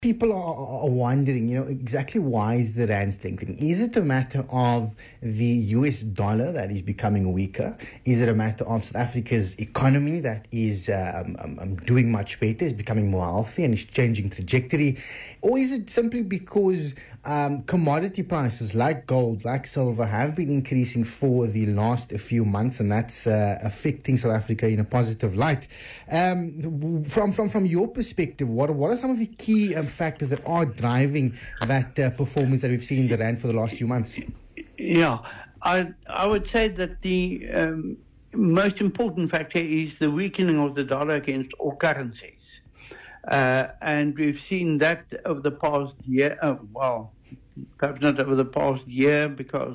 People are wondering, exactly why is the rand strengthening? Is it a matter of the US dollar that is becoming weaker? Is it a matter of South Africa's economy that is doing much better, is becoming more healthy and is changing trajectory? Or is it simply because commodity prices like gold, like silver, have been increasing for the last few months, and that's affecting South Africa in a positive light? From your perspective, what are some of the key factors that are driving that performance that we've seen in the rand for the last few months? Yeah, I would say that the most important factor is the weakening of the dollar against all currencies. And we've seen that over the past year, perhaps not over the past year, because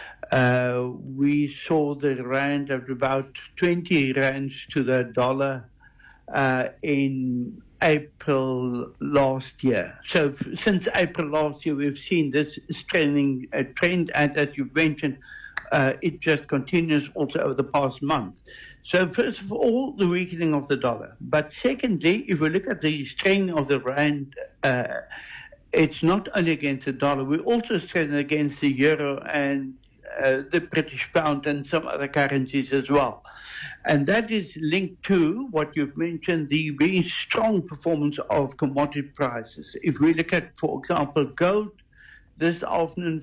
we saw the rand at about 20 rands to the dollar in April last year. So since April last year, we've seen this strengthening trend, and as you mentioned, it just continues also over the past month. So first of all, the weakening of the dollar. But secondly, if we look at the strengthening of the rand, it's not only against the dollar, we also strengthen against the euro and the British pound and some other currencies as well. And that is linked to what you've mentioned, the very strong performance of commodity prices. If we look at, for example, gold, this afternoon,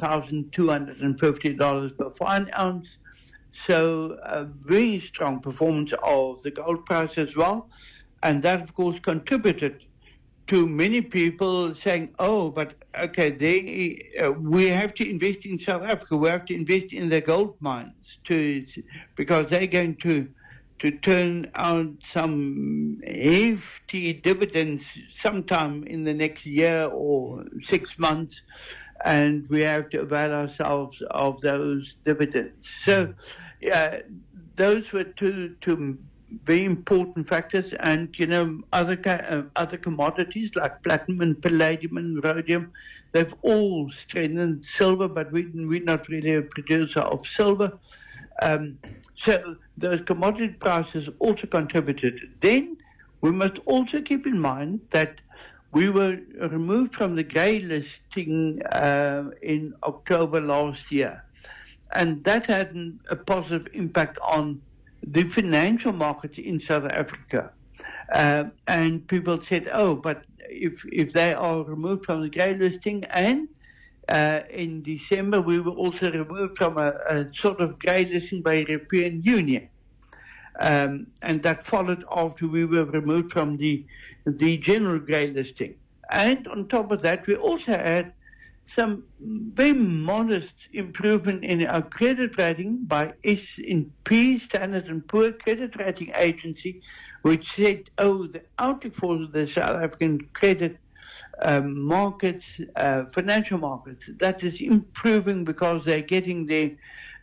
$5,250 per fine ounce. So a very strong performance of the gold price as well. And that, of course, contributed to many people saying, but okay, we have to invest in South Africa. We have to invest in the gold mines because they're going to turn out some hefty dividends sometime in the next year or 6 months, and we have to avail ourselves of those dividends. So, those were two very important factors, and other commodities like platinum and palladium and rhodium, they've all strengthened. Silver, but we're not really a producer of silver. So those commodity prices also contributed. Then we must also keep in mind that we were removed from the grey listing in October last year, and that had a positive impact on the financial markets in South Africa. And people said, but if they are removed from the grey listing, and in December we were also removed from a sort of grey listing by the European Union. And that followed after we were removed from the general grey listing. And on top of that, we also had some very modest improvement in our credit rating by S&P, Standard & Poor's credit rating agency, which said, the outlook for the South African credit markets, financial markets, that is improving because they're getting their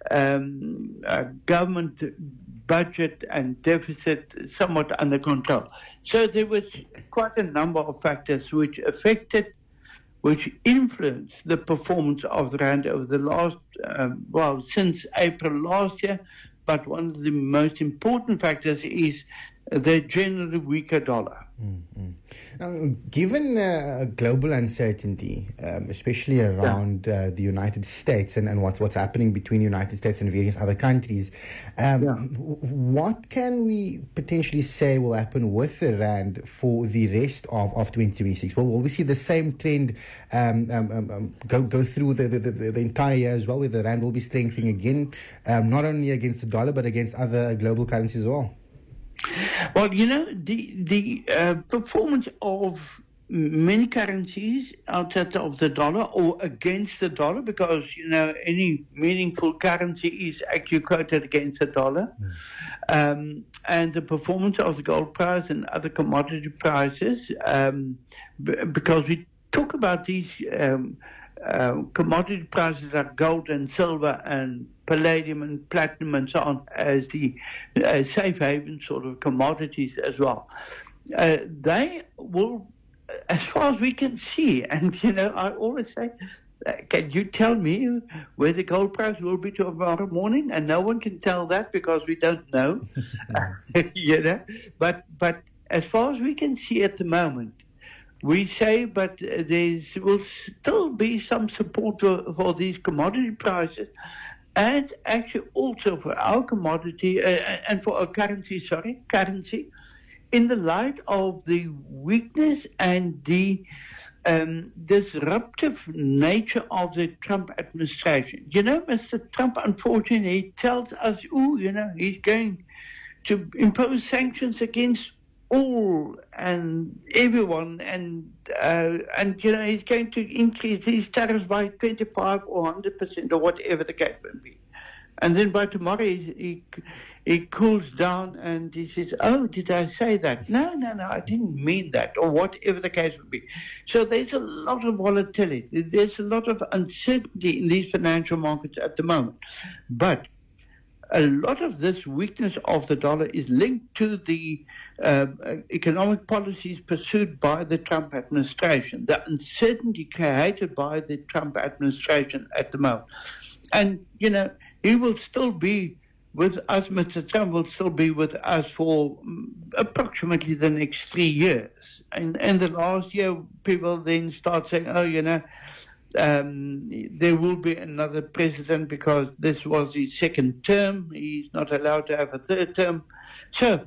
government budget and deficit somewhat under control. So there was quite a number of factors which influenced the performance of the rand over the last, since April last year. But one of the most important factors is the generally weaker dollar. Mm-hmm. Now, given global uncertainty, especially around the United States and what's happening between the United States and various other countries, what can we potentially say will happen with the rand for the rest of 2026? Will we see the same trend go through the entire year as well, where the rand will be strengthening again, not only against the dollar but against other global currencies as well? Well, the performance of many currencies outside of the dollar or against the dollar, because, any meaningful currency is actually quoted against the dollar, and the performance of the gold price and other commodity prices, because we talk about these commodity prices like gold and silver and palladium and platinum and so on as the safe haven sort of commodities as well. They will, as far as we can see, and I always say, can you tell me where the gold price will be tomorrow morning? And no one can tell that because we don't know. But as far as we can see at the moment, we say, but there will still be some support for these commodity prices, and actually also for our commodity and for our currency, in the light of the weakness and the disruptive nature of the Trump administration. You know, Mr. Trump, unfortunately, tells us, he's going to impose sanctions against all and everyone, and he's going to increase these tariffs by 25 or 100% or whatever the case may be. And then by tomorrow he cools down and he says, "Oh, did I say that? No, I didn't mean that," or whatever the case would be. So there's a lot of volatility. There's a lot of uncertainty in these financial markets at the moment. But a lot of this weakness of the dollar is linked to the economic policies pursued by the Trump administration, the uncertainty created by the Trump administration at the moment. And, he will still be with us, Mr. Trump will still be with us for approximately the next 3 years. And in the last year, people then start saying, there will be another president because this was his second term. He's not allowed to have a third term. So,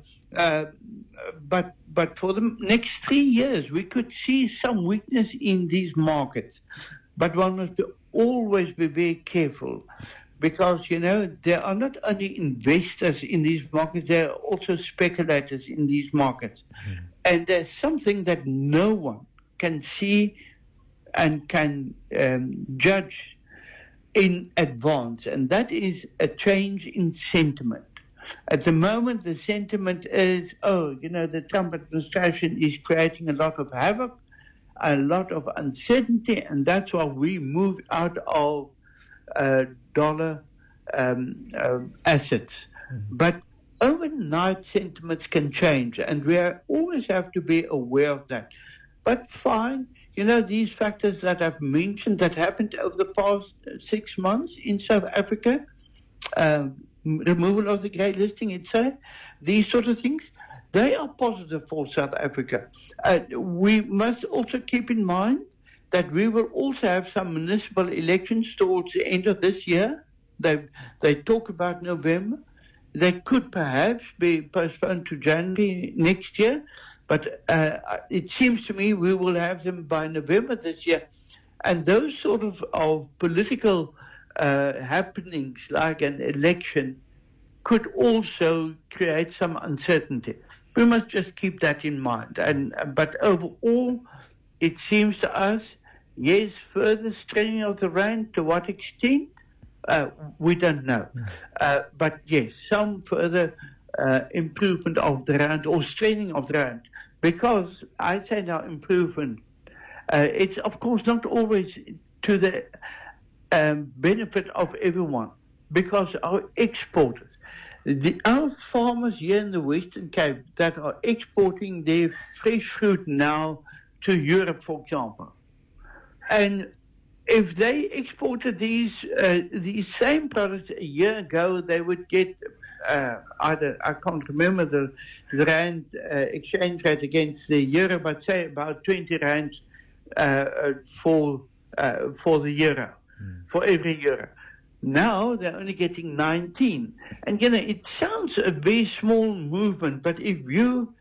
but for the next 3 years, we could see some weakness in these markets. But one must always be very careful because, there are not only investors in these markets, there are also speculators in these markets. Mm-hmm. And there's something that no one can see and can judge in advance, and that is a change in sentiment. At the moment, the sentiment is, the Trump administration is creating a lot of havoc, a lot of uncertainty, and that's why we move out of dollar assets. Mm-hmm. But overnight sentiments can change, and we always have to be aware of that. But fine, these factors that I've mentioned that happened over the past 6 months in South Africa, removal of the grey listing, etc., these sort of things, they are positive for South Africa. We must also keep in mind that we will also have some municipal elections towards the end of this year. They talk about November. They could perhaps be postponed to January next year. But it seems to me we will have them by November this year. And those sort of political happenings, like an election, could also create some uncertainty. We must just keep that in mind. But overall, it seems to us, yes, further strengthening of the rand, to what extent, we don't know. But yes, some further improvement of the rand or strengthening of the rand. Because I say now improvement, it's of course not always to the benefit of everyone, because our exporters, our farmers here in the Western Cape that are exporting their fresh fruit now to Europe, for example, and if they exported these same products a year ago, they would get I can't remember the rand exchange rate against the euro, but say about 20 rands for the euro, for every euro. Now they're only getting 19. And, it sounds a very small movement, but if you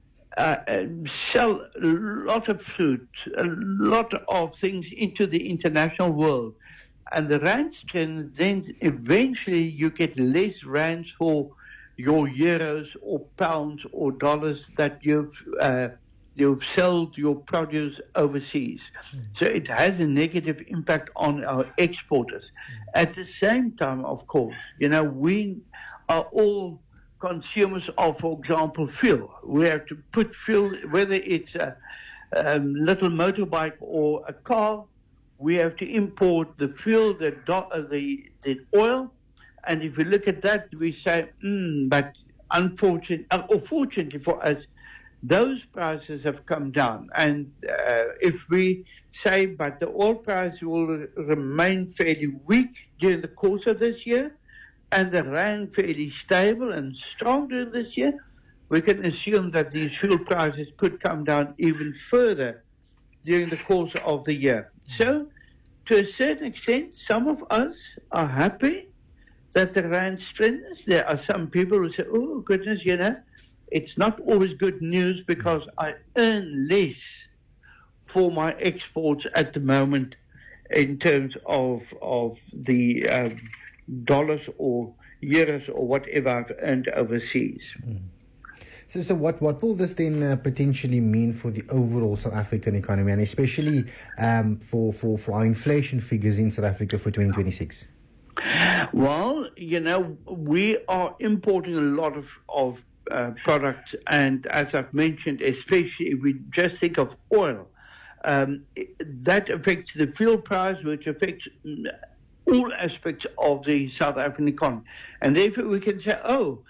sell a lot of fruit, a lot of things into the international world, and the rand strength, then eventually you get less rands for your euros or pounds or dollars that you've sold your produce overseas. So it has a negative impact on our exporters. At the same time, of course, we are all consumers of, for example, fuel. We have to put fuel, whether it's a little motorbike or a car, we have to import the fuel, the oil, and if we look at that, we say, but fortunately for us, those prices have come down. And if we say, but the oil price will remain fairly weak during the course of this year, and the rand fairly stable and strong during this year, we can assume that these fuel prices could come down even further during the course of the year. So, to a certain extent, some of us are happy that the rand strengthens. There are some people who say, oh, goodness, it's not always good news because I earn less for my exports at the moment in terms of the dollars or euros or whatever I've earned overseas. So what will this then potentially mean for the overall South African economy, and especially for our inflation figures in South Africa for 2026? Well, we are importing a lot of products, and as I've mentioned, especially if we just think of oil, that affects the fuel price, which affects all aspects of the South African economy. And therefore we can say,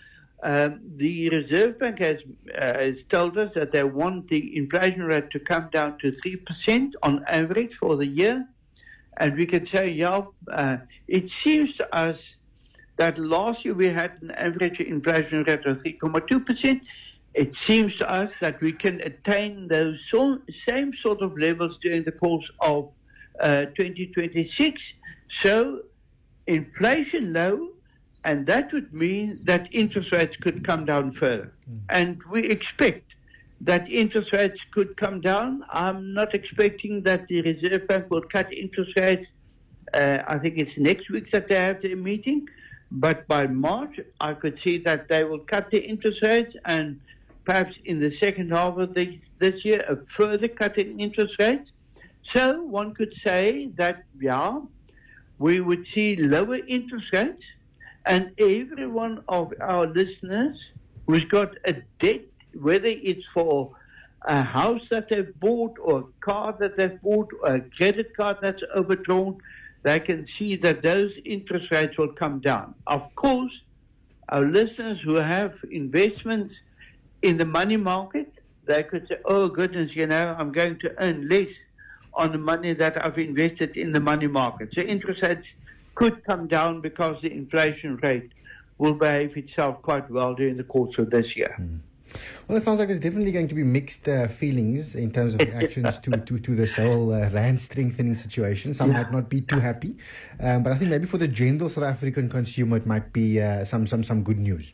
the Reserve Bank has told us that they want the inflation rate to come down to 3% on average for the year. And we can say, it seems to us that last year we had an average inflation rate of 3.2%. It seems to us that we can attain those same sort of levels during the course of 2026. So inflation low, and that would mean that interest rates could come down further. And we expect that interest rates could come down. I'm not expecting that the Reserve Bank will cut interest rates. I think it's next week that they have their meeting. But by March, I could see that they will cut the interest rates, and perhaps in the second half of this year, a further cut in interest rates. So one could say that, we would see lower interest rates, and every one of our listeners who's got a debt, whether it's for a house that they've bought or a car that they've bought or a credit card that's overdrawn, they can see that those interest rates will come down. Of course, our listeners who have investments in the money market, they could say, oh goodness, I'm going to earn less on the money that I've invested in the money market. So interest rates could come down because the inflation rate will behave itself quite well during the course of this year. Well, it sounds like there's definitely going to be mixed feelings in terms of reactions to this whole rand strengthening situation. Some might not be too happy, but I think maybe for the general South African consumer, it might be some good news.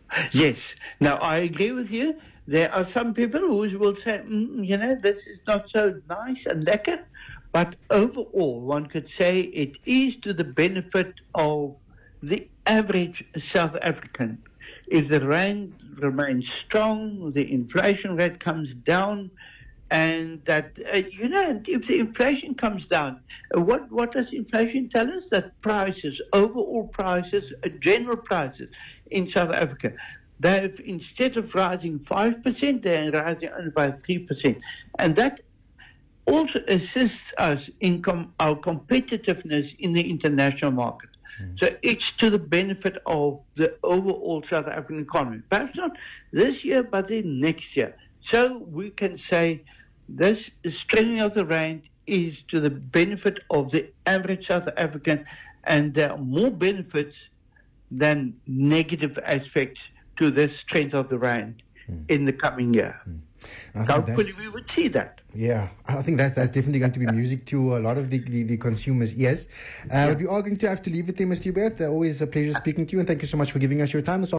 Yes. Now, I agree with you. There are some people who will say, this is not so nice and lekker. But overall, one could say it is to the benefit of the average South African. If the rand remains strong, the inflation rate comes down, and that, if the inflation comes down, what does inflation tell us? That prices, overall prices, general prices in South Africa, they've, instead of rising 5%, they're rising only by 3%. And that also assists us in our competitiveness in the international market. So it's to the benefit of the overall South African economy. Perhaps not this year, but then next year. So we can say this strengthening of the rand is to the benefit of the average South African, and there are more benefits than negative aspects to the strength of the rand in the coming year. Hopefully we would see that. Yeah, I think that's definitely going to be music to a lot of the consumers' ears. But we are going to have to leave it there, Mr. Hubert. Always a pleasure speaking to you, and thank you so much for giving us your time.